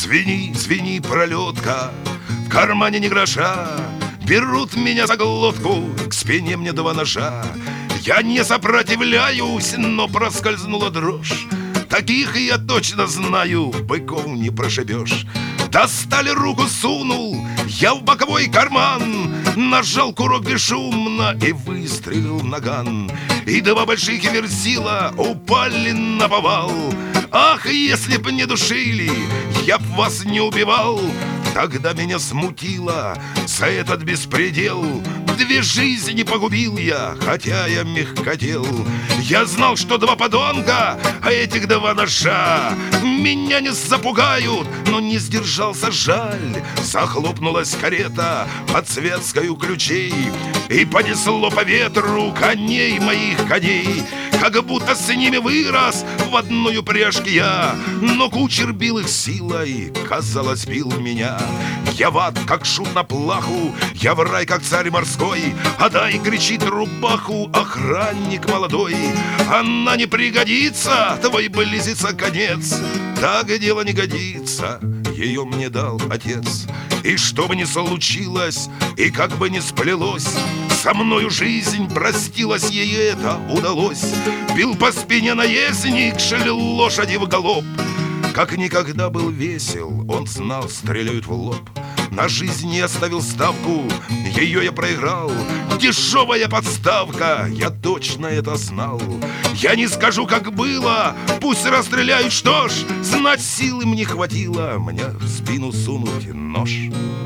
Звени, звени, пролетка, в кармане ни гроша. Берут меня за глотку, к спине мне два ножа. Я не сопротивляюсь, но проскользнула дрожь. Таких я точно знаю, быков не прошибешь. Достали руку, сунул я в боковой карман, нажал курок бесшумно и выстрелил в наган. И два больших верзила упали на повал. Ах, если б не душили, я б вас не убивал. Тогда меня смутило за этот беспредел. Две жизни погубил я, хотя я мягкотел. Я знал, что два подонка, а этих два ножа меня не запугают, но не сдержался, жаль. Захлопнулась карета под Светскою ключей, и понесло по ветру коней моих коней. Как будто с ними вырос в одной упряжке я, но кучер бил их силой, казалось, бил меня. Я в ад, как шут на плаху, я в рай, как царь морской. А дай, кричит рубаху охранник молодой. Она не пригодится, твой близится конец. Так дело не годится, ее мне дал отец. И что бы ни случилось, и как бы ни сплелось, со мною жизнь простилась, ей это удалось. Бил по спине наездник, шалил лошади в галоп. Как никогда был весел, он знал, стреляют в лоб. На жизнь не оставил ставку, ее я проиграл. Дешевая подставка, я точно это знал. Я не скажу, как было, пусть расстреляют, что ж, знать силы мне хватило мне в спину сунуть нож.